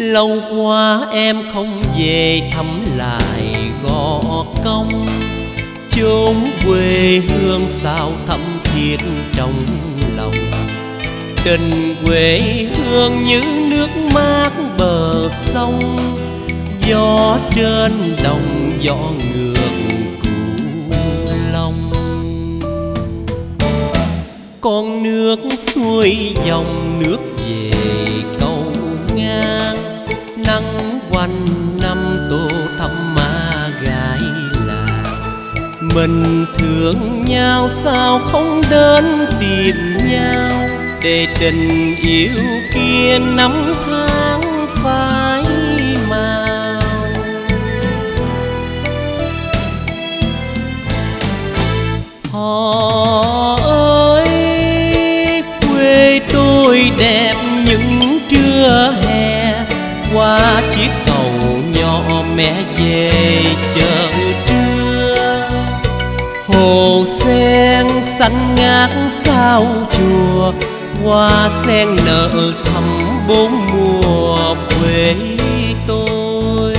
Lâu quá em không về thăm lại Gò Công, chốn quê hương sao thắm thiết trong lòng. Tình quê hương như nước mát bờ sông, gió trên đồng gió ngược Cửu Long. Con nước xuôi dòng nước về cầu ngang, nắng quanh năm tô thắm má gái làng. Mình thương nhau sao không đến tìm nhau, để tình yêu kia năm tháng phai màu. Họ ơi, quê tôi đẹp những trưa hè, qua chiếc cầu nhỏ mẹ về chợ trưa. Hồ sen xanh ngát sao chùa, hoa sen nở thắm bốn mùa quê tôi.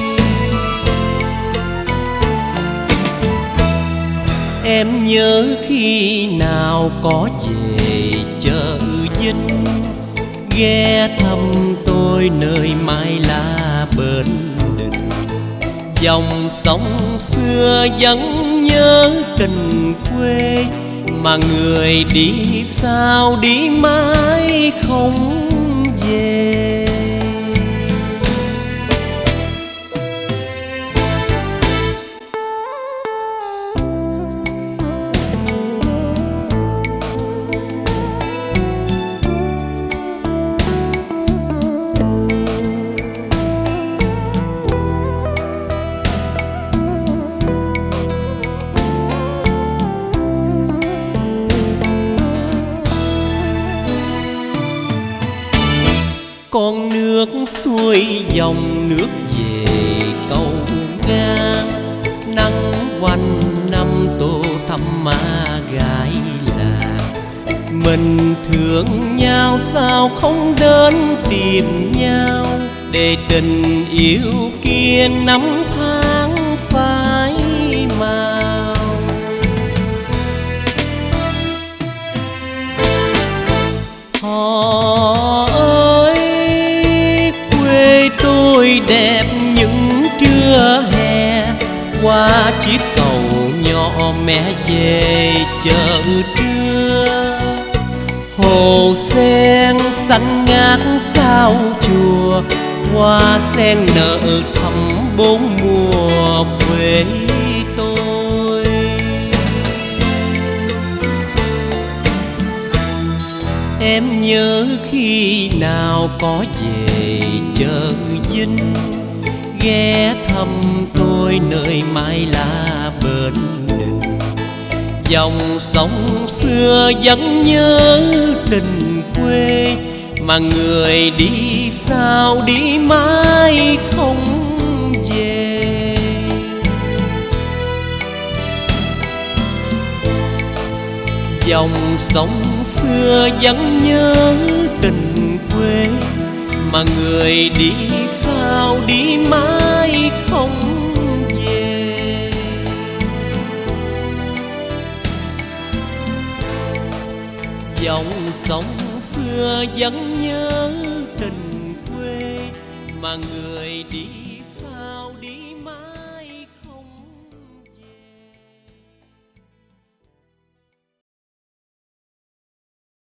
Em nhớ khi nào có về chợ Vinh, ghé thăm tôi nơi Mai La Bến Đình. Dòng sông xưa vẫn nhớ tình quê, mà người đi sao đi mãi không về. Con nước xuôi dòng nước về cầu ngang, nắng quanh năm tô thắm má gái làng. Mình thương nhau sao không đến tìm nhau, để tình yêu kia năm tháng phai màu. Họ tôi đẹp những trưa hè, qua chiếc cầu nhỏ mẹ về chợ trưa. Hồ sen xanh ngát sao chùa, hoa sen nở thắm bốn mùa quê tôi. Em nhớ khi nào có về chợ Vinh, ghé thăm tôi nơi Mai La Bến Đình. Dòng sông xưa vẫn nhớ tình quê, mà người đi sao đi mãi không về. Dòng sông xưa vẫn nhớ tình quê, mà người đi sao đi mãi không về. Dòng sông xưa vẫn nhớ tình quê, mà người đi